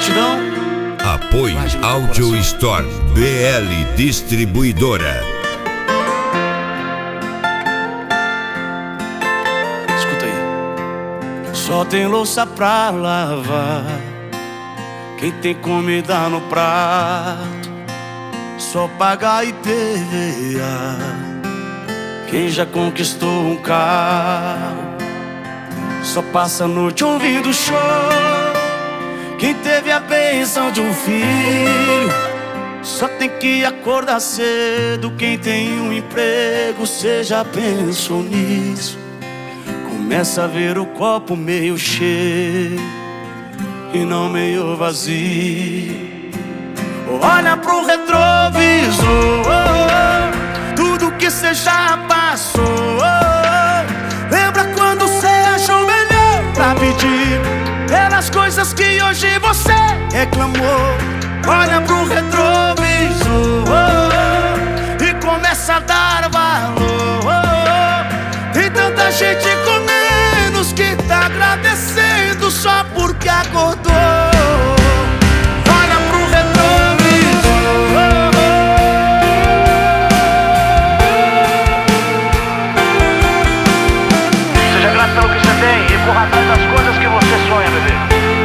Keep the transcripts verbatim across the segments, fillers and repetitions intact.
Gratidão. Apoio Audio Store B L Distribuidora. Escuta aí. Só tem louça pra lavar, quem tem comida no prato, só paga I P V A quem já conquistou um carro. Só passa a noite ouvindo show, quem teve a bênção de um filho. Só tem que acordar cedo, quem tem um emprego. Cê já pensou nisso? Começa a ver o copo meio cheio e não meio vazio. Olha pro retrovisor, tudo que cê já passou. Lembra quando cê achou melhor pra pedir pelas coisas que hoje você reclamou? Olha pro retrovisor e começa a dar valor. Tem tanta gente com menos que tá agradecendo só porque acordou. Olha pro retrovisor. Seja grato pelo que você tem e corra atrás das coisas que você sonha, bebê.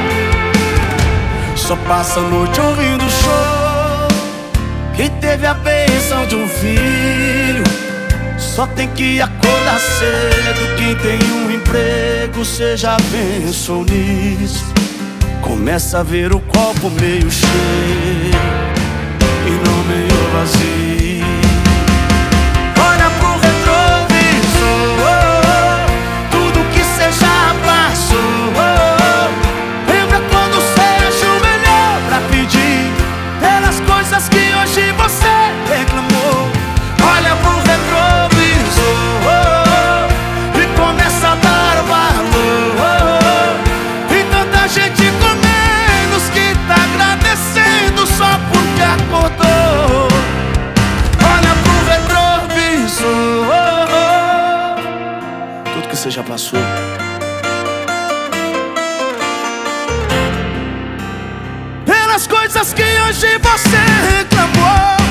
Só passa a noite ouvindo show, quem teve a bênção de um filho. Só tem que acordar cedo, quem tem um emprego. Cê já pensou nisso? Começa a ver o copo meio cheio e não meio vazio. Olha pro retrovisor, tudo que cê já passou. Lembra quando cê achou melhor pra pedir pelas coisas que hoje você reclamou? Olha pro retrovisor e começa a dar valor. Tem tanta gente com menos que tá agradecendo só porque acordou. Olha pro retrovisor, tudo que você já passou. Pelas coisas que hoje você reclamou.